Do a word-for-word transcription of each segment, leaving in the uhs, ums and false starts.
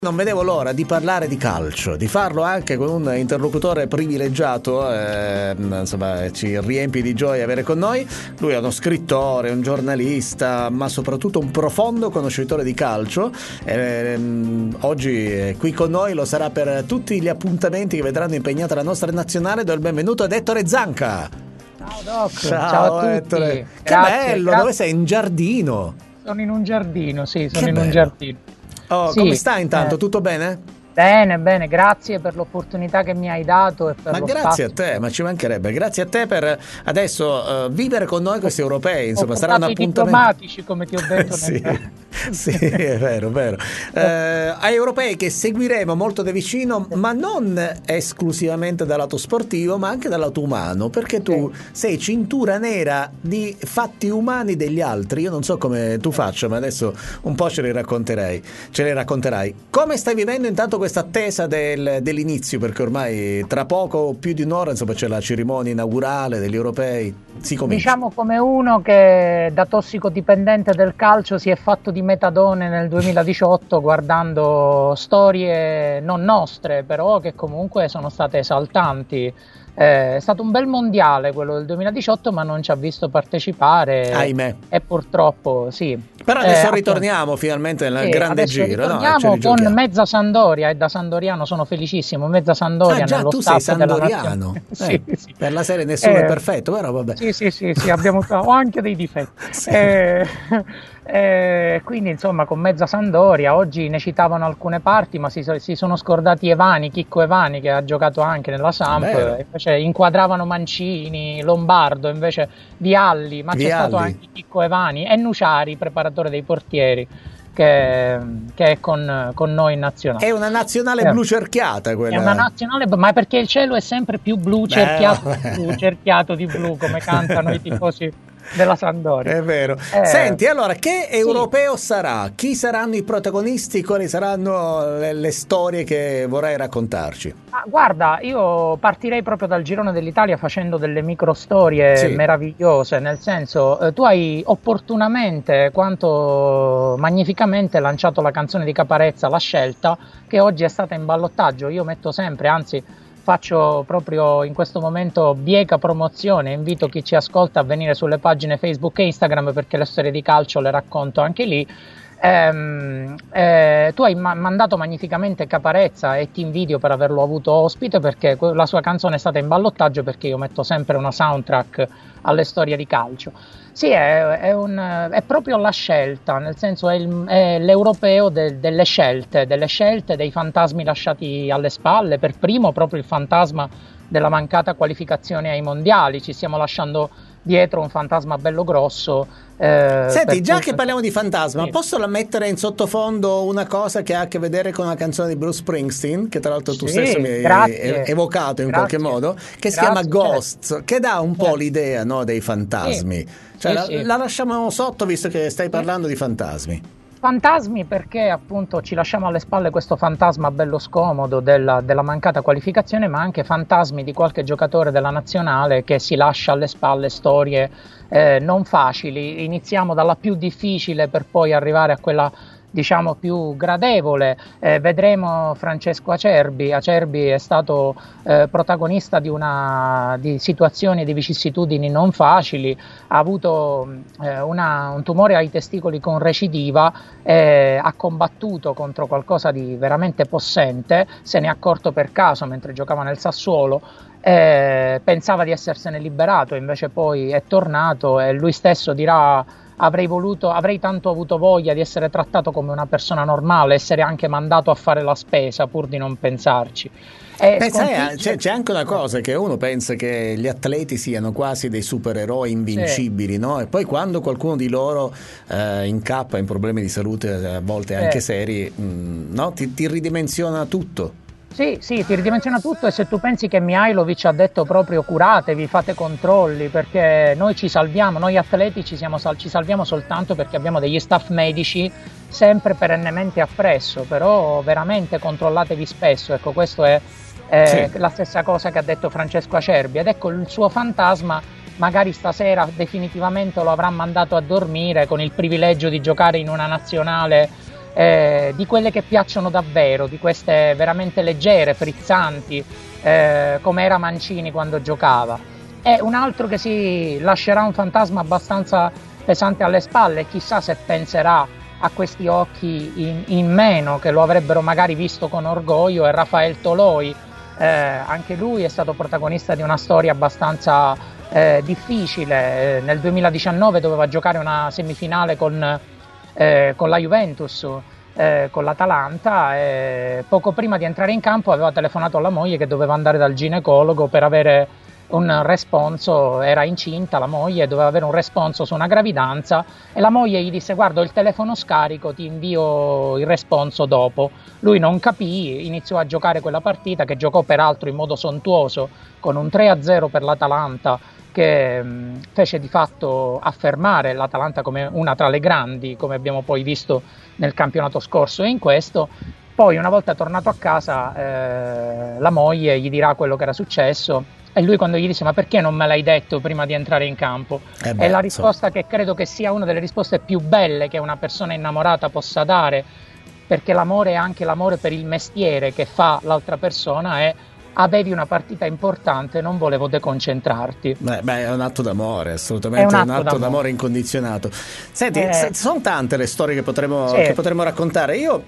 Non vedevo l'ora di parlare di calcio, di farlo anche con un interlocutore privilegiato, eh, insomma ci riempie di gioia avere con noi. Lui è uno scrittore, un giornalista, ma soprattutto un profondo conoscitore di calcio. Eh, oggi è qui con noi, lo sarà per tutti gli appuntamenti che vedranno impegnata la nostra nazionale. Do il benvenuto ad Ettore Zanca. Ciao Doc, ciao, ciao a tutti. Ettore. Che Grazie, bello, grazie. Dove sei? In giardino? Sono in un giardino, sì, sono Che in bello. un giardino. Oh, Sì, come stai intanto? eh, Tutto bene? Bene, bene, grazie per l'opportunità che mi hai dato e per Ma lo grazie spazio. a te, ma ci mancherebbe. Grazie a te per adesso uh, vivere con noi questi europei. Insomma, Ho sarà un portato i appuntamento. diplomatici, come ti ho detto. sì, nel... sì, è vero, è vero. Uh, ai europei che seguiremo molto da vicino, ma non esclusivamente dal lato sportivo, ma anche dal lato umano, perché tu Sì. sei cintura nera di fatti umani degli altri. Io non so come tu faccia, ma adesso un po' ce li racconterai. Ce li racconterai. Come stai vivendo intanto questa attesa del, dell'inizio? Perché ormai tra poco, più di un'ora, insomma, c'è la cerimonia inaugurale degli europei. Si comincia. Diciamo come uno che da tossicodipendente del calcio si è fatto di metadone nel duemiladiciotto guardando storie non nostre, però che comunque sono state esaltanti. Eh, è stato un bel mondiale quello del duemiladiciotto, ma non ci ha visto partecipare. Ahimè. E purtroppo sì. Però adesso Eh, ritorniamo finalmente nel Sì, grande adesso giro, no? ritorniamo Ce li con giochiamo. mezza Sandoria, e da sandoriano sono felicissimo. Mezza Sandoria Ah già, nello tu sei staff della sandoriano. nazionale. Eh, Sì, sì. per la serie nessuno è Eh, perfetto, però vabbè. Sì, sì, sì, sì, abbiamo ho anche dei difetti. Sì. Eh, eh, quindi insomma con mezza Sandoria, oggi ne citavano alcune parti, ma si, si sono scordati Evani, Chicco Evani, che ha giocato anche nella Samp, Vero. invece inquadravano Mancini, Lombardo, invece Vialli, ma c'è Vialli. stato anche Chicco Evani e Nuciari, preparatore dei portieri, che, che è con, con noi in nazionale. È una nazionale Eh. blu cerchiata quella. È una nazionale, ma perché il cielo è sempre più blu, cerchiato Beh, di blu, cerchiato di blu, come cantano i tifosi della Sampdoria. È vero. Eh, Senti, allora, che sì. europeo sarà? Chi saranno i protagonisti? Quali saranno le, le storie che vorrai raccontarci? Ah, guarda, io partirei proprio dal girone dell'Italia facendo delle micro storie Sì. meravigliose, nel senso, eh, tu hai opportunamente quanto magnificamente lanciato la canzone di Caparezza, La Scelta, che oggi è stata in ballottaggio. Io metto sempre, anzi faccio proprio in questo momento bieca promozione, invito chi ci ascolta a venire sulle pagine Facebook e Instagram, perché le storie di calcio le racconto anche lì. Ehm, eh, tu hai ma- mandato magnificamente Caparezza e ti invidio per averlo avuto ospite, perché que- la sua canzone è stata in ballottaggio, perché io metto sempre una soundtrack alle storie di calcio. Sì, è, è, un, è proprio la scelta, nel senso è, il, è l'europeo de, delle scelte, delle scelte, dei fantasmi lasciati alle spalle. Per primo proprio il fantasma della mancata qualificazione ai mondiali, ci stiamo lasciando dietro un fantasma bello grosso. Eh, Senti, già cui... che parliamo di fantasma, sì. posso la mettere in sottofondo una cosa che ha a che vedere con una canzone di Bruce Springsteen, che tra l'altro tu Sì, stesso mi hai grazie. evocato in Grazie. qualche modo, che si Grazie, chiama certo. Ghost, che dà un po' Certo. l'idea, no, dei fantasmi. Sì. Cioè, Sì, la, sì. la lasciamo sotto, visto che stai parlando di fantasmi. Fantasmi, perché appunto ci lasciamo alle spalle questo fantasma bello scomodo della, della mancata qualificazione, ma anche fantasmi di qualche giocatore della nazionale che si lascia alle spalle storie eh, non facili. Iniziamo dalla più difficile per poi arrivare a quella, diciamo, più gradevole. Eh, vedremo Francesco Acerbi. Acerbi è stato eh, protagonista di, una, di situazioni, di vicissitudini non facili, ha avuto eh, una, un tumore ai testicoli con recidiva, eh, ha combattuto contro qualcosa di veramente possente, se ne è accorto per caso mentre giocava nel Sassuolo. Eh, pensava di essersene liberato, invece poi è tornato, e lui stesso dirà: avrei voluto, avrei tanto avuto voglia di essere trattato come una persona normale, essere anche mandato a fare la spesa pur di non pensarci. E Beh, sai, sconfigge- c'è, c'è anche una cosa, che uno pensa che gli atleti siano quasi dei supereroi invincibili, no? E poi quando qualcuno di loro eh, incappa in problemi di salute, a volte anche Sì. seri, mh, no? ti, ti ridimensiona tutto. Sì, sì, ti ridimensiona tutto. E se tu pensi che Mihajlovic ha detto proprio curatevi, fate controlli, perché noi ci salviamo, noi atleti ci, siamo, ci salviamo soltanto perché abbiamo degli staff medici sempre perennemente appresso, però veramente controllatevi spesso. Ecco, questo è eh, Sì. la stessa cosa che ha detto Francesco Acerbi, ed ecco il suo fantasma magari stasera definitivamente lo avrà mandato a dormire con il privilegio di giocare in una nazionale eh, di quelle che piacciono davvero, di queste veramente leggere, frizzanti, eh, come era Mancini quando giocava. E un altro che si lascerà un fantasma abbastanza pesante alle spalle, chissà se penserà a questi occhi in, in meno che lo avrebbero magari visto con orgoglio, è Rafael Toloi. Eh, anche lui è stato protagonista di una storia abbastanza eh, difficile. Eh, nel duemiladiciannove doveva giocare una semifinale con, eh, con la Juventus, eh, con l'Atalanta, e poco prima di entrare in campo aveva telefonato alla moglie che doveva andare dal ginecologo per avere un responso, era incinta la moglie, doveva avere un responso su una gravidanza, e la moglie gli disse: guarda, ho il telefono scarico, ti invio il responso dopo. Lui non capì, iniziò a giocare quella partita, che giocò peraltro in modo sontuoso con un tre a zero per l'Atalanta, che mh, fece di fatto affermare l'Atalanta come una tra le grandi, come abbiamo poi visto nel campionato scorso e in questo. Poi, una volta tornato a casa, eh, la moglie gli dirà quello che era successo, e lui, quando gli disse: ma perché non me l'hai detto prima di entrare in campo? Eh beh, è la risposta so. che credo che sia una delle risposte più belle che una persona innamorata possa dare, perché l'amore è anche l'amore per il mestiere che fa l'altra persona, è: avevi una partita importante, non volevo deconcentrarti. Beh, beh, è un atto d'amore, assolutamente, È un è atto, un atto d'amore. d'amore incondizionato. Senti, Eh, s- sono tante le storie che potremmo, sì. che potremmo raccontare. Io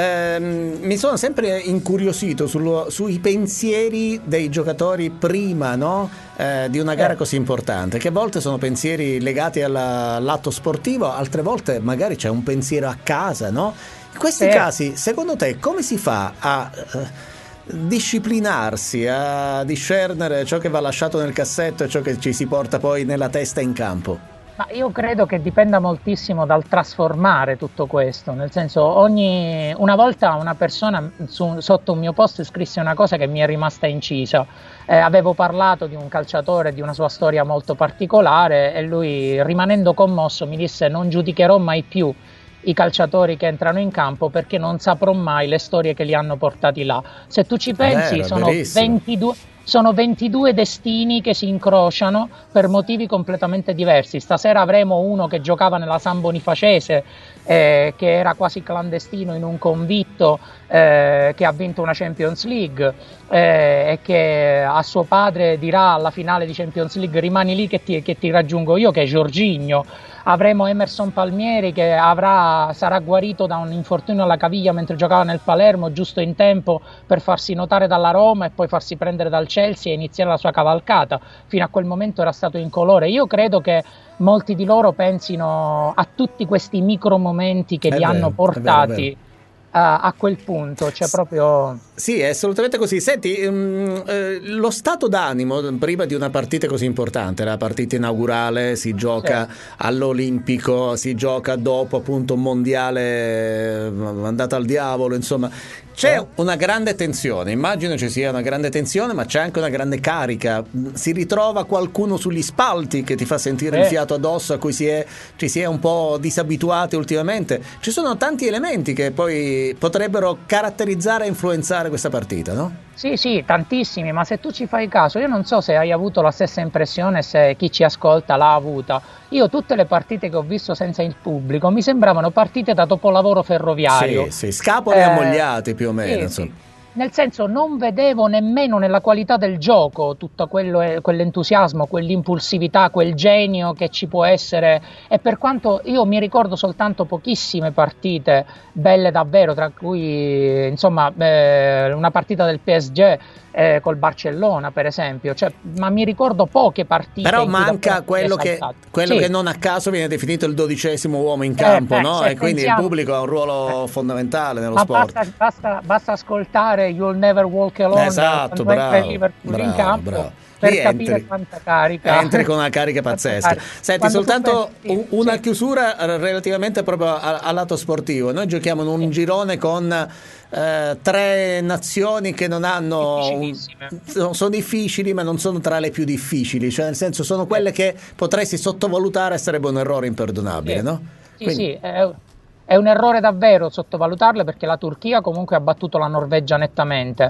ehm, mi sono sempre incuriosito sullo- sui pensieri dei giocatori prima, no? Eh, di una gara Eh. così importante, che a volte sono pensieri legati alla- all'atto sportivo, altre volte magari c'è un pensiero a casa, no? In questi Sì. casi, secondo te, come si fa a eh, disciplinarsi, a discernere ciò che va lasciato nel cassetto e ciò che ci si porta poi nella testa in campo? Ma io credo che dipenda moltissimo dal trasformare tutto questo, nel senso, ogni una volta una persona su, sotto un mio post scrisse una cosa che mi è rimasta incisa. Eh, avevo parlato di un calciatore, di una sua storia molto particolare, e lui, rimanendo commosso, mi disse: non giudicherò mai più i calciatori che entrano in campo, perché non saprò mai le storie che li hanno portati là. Se tu ci pensi, Vero, sono verissimo. ventidue, sono ventidue destini che si incrociano per motivi completamente diversi. Stasera avremo uno che giocava nella San Bonifacese, eh, che era quasi clandestino in un convitto, eh, che ha vinto una Champions League, eh, e che a suo padre dirà alla finale di Champions League: rimani lì che ti, che ti raggiungo io, che è Jorginho. Avremo Emerson Palmieri, che avrà, sarà guarito da un infortunio alla caviglia mentre giocava nel Palermo, giusto in tempo per farsi notare dalla Roma e poi farsi prendere dal Chelsea e iniziare la sua cavalcata. Fino a quel momento era stato incolore. Io credo che molti di loro pensino a tutti questi micro momenti che È li vero, hanno è vero, è portati vero. a, a quel punto, cioè proprio... Sì, è assolutamente così. Senti, mm, eh, lo stato d'animo prima di una partita così importante, la partita inaugurale, si gioca Sì. all'Olimpico, si gioca dopo appunto un mondiale eh, mandato al diavolo, insomma. C'è Sì. una grande tensione, immagino ci sia una grande tensione, ma c'è anche una grande carica. Si ritrova qualcuno sugli spalti che ti fa sentire Sì. il fiato addosso, a cui si è, ci si è un po' disabituati ultimamente. Ci sono tanti elementi che poi potrebbero caratterizzare e influenzare questa partita, no? Sì, sì, tantissimi, ma se tu ci fai caso, io non so se hai avuto la stessa impressione, se chi ci ascolta l'ha avuta. Io tutte le partite che ho visto senza il pubblico mi sembravano partite da dopolavoro ferroviario. Sì, sì, scapoli Eh, ammogliati più o meno, sì, insomma. sì. Nel senso, non vedevo nemmeno nella qualità del gioco tutto quello, quell'entusiasmo, quell'impulsività, quel genio che ci può essere. E per quanto io mi ricordo soltanto pochissime partite belle davvero, tra cui insomma eh, una partita del P S G eh, col Barcellona, per esempio, cioè, ma mi ricordo poche partite. Però in cui manca davvero quello, mi è che, saltato. quello Sì. che non a caso viene definito il dodicesimo uomo in Eh, campo, beh, no? se E quindi il pensiamo- pubblico ha un ruolo eh. fondamentale nello Ma sport. basta, basta, basta ascoltare You'll Never Walk Alone Esatto, quando entra il bravo, Liverpool in bravo, campo, bravo. per Lì capire entri, quanta carica. entri con una carica Quanta pazzesca. carica. Senti, Quando tu soltanto pensi- un- una sì. chiusura relativamente proprio a- al lato sportivo. Noi giochiamo in un Sì. girone con eh, tre nazioni che non hanno un- Difficilissime. sono sono difficili, ma non sono tra le più difficili, cioè nel senso sono quelle che potresti sottovalutare e sarebbe un errore imperdonabile, Sì, no? sì, Quindi- sì, è, è un errore davvero sottovalutarle, perché la Turchia comunque ha battuto la Norvegia nettamente,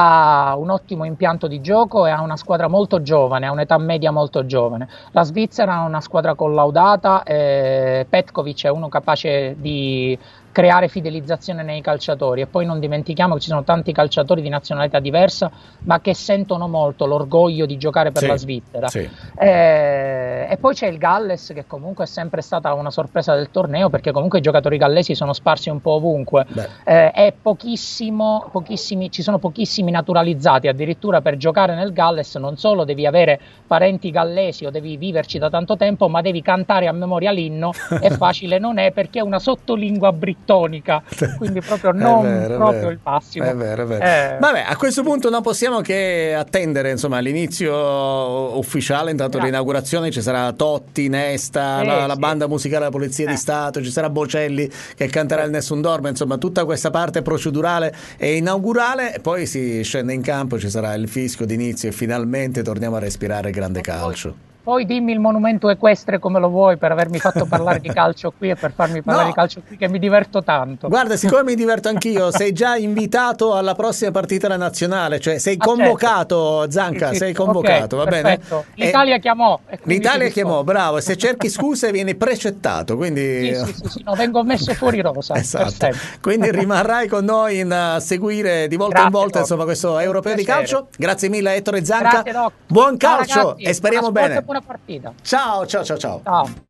ha un ottimo impianto di gioco e ha una squadra molto giovane, ha un'età media molto giovane. La Svizzera ha una squadra collaudata, e Petkovic è uno capace di creare fidelizzazione nei calciatori. E poi non dimentichiamo che ci sono tanti calciatori di nazionalità diversa, ma che sentono molto l'orgoglio di giocare per sì, la Svizzera. Sì. E, e poi c'è il Galles, che comunque è sempre stata una sorpresa del torneo, perché comunque i giocatori gallesi sono sparsi un po' ovunque. Eh, è pochissimo, pochissimi, ci sono pochissimi naturalizzati. Addirittura per giocare nel Galles non solo devi avere parenti gallesi o devi viverci da tanto tempo, ma devi cantare a memoria l'inno, e facile non è, perché è una sottolingua brittonica, quindi proprio non vero, proprio il massimo. È vero, è vero. Eh, Vabbè, a questo punto non possiamo che attendere, insomma, l'inizio ufficiale. Intanto Grazie. l'inaugurazione ci sarà Totti, Nesta, Eh, la, la sì. banda musicale della Polizia Eh. di Stato, ci sarà Bocelli che canterà il Nessun Dorma, insomma tutta questa parte procedurale e inaugurale, e poi si scende in campo, ci sarà il fischio d'inizio e finalmente torniamo a respirare grande calcio. Poi dimmi il monumento equestre come lo vuoi, per avermi fatto parlare di calcio qui e per farmi parlare No. di calcio qui, che mi diverto tanto. Guarda, siccome mi diverto anch'io, sei già invitato alla prossima partita della nazionale, cioè sei Ah, convocato, certo. Zanca, Sì, sì, sei convocato, ok, va perfetto. bene? L'Italia E- chiamò. e quindi L'Italia ti chiamò, rispondo. bravo, se cerchi scuse vieni precettato, quindi... Sì, sì, sì, sì, no, vengo messo fuori rosa. Esatto, per sempre. quindi rimarrai con noi in, a seguire di volta Grazie, in volta Doc. insomma questo Un europeo di piacere. calcio. Grazie mille a Ettore Zanca, Grazie, Doc. buon Ciao, calcio ragazzi, e speriamo buon sport bene. e buona partita. Ciao ciao ciao ciao. Ciao.